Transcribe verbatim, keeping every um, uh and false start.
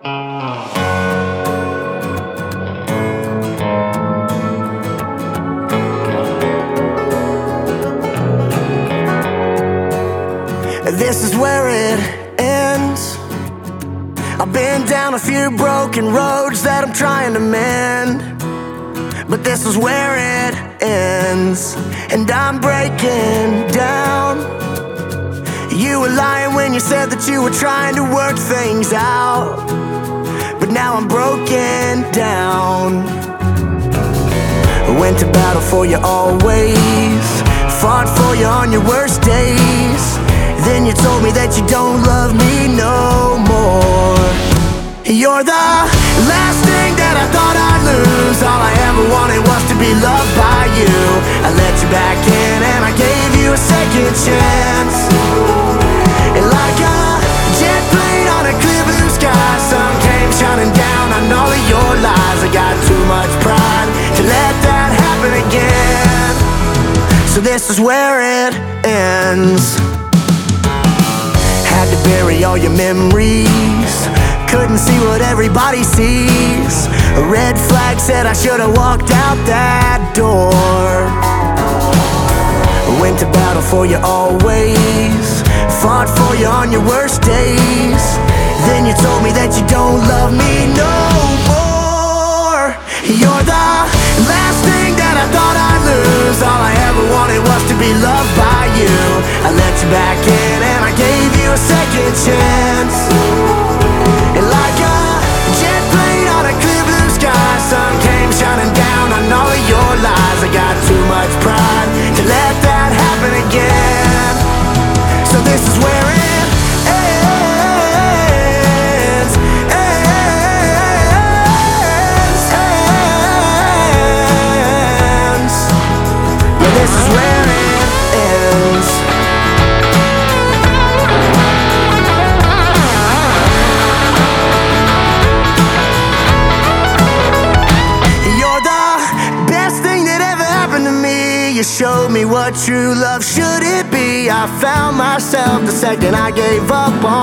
This is where it ends. I've been down a few broken roads that I'm trying to mend, but this is where it ends, and I'm breaking down. You were lying when you said that you were trying to work things out, but now I'm broken down. Went to battle for you always, fought for you on your worst days. Then you told me that you don't love me no more. You're the last thing that I thought I'd lose. All I ever wanted was to be loved by you. I let you back in and I gave you a second chance. And like a jet plane on a clear blue sky, sun came shining down on all of your lies. I got too much pride to let that happen again. So this is where it ends. Had to bury all your memories, couldn't see what everybody sees. A red flag said I should've walked out that door. Went to battle for you always, fought for you on your worst days. Then you told me that you don't love me no more. You're the last thing that I thought I'd lose. All I ever wanted was to be loved by you. I let you back in and I gave you a second chance. And like a jet plane on a clear blue sky, sun came shining down on all of your lies. I got too much pride to let that happen again. So this is where it ends, ends, ends. Yeah, this is where it ends. You showed me what true love should it be. I found myself the second I gave up on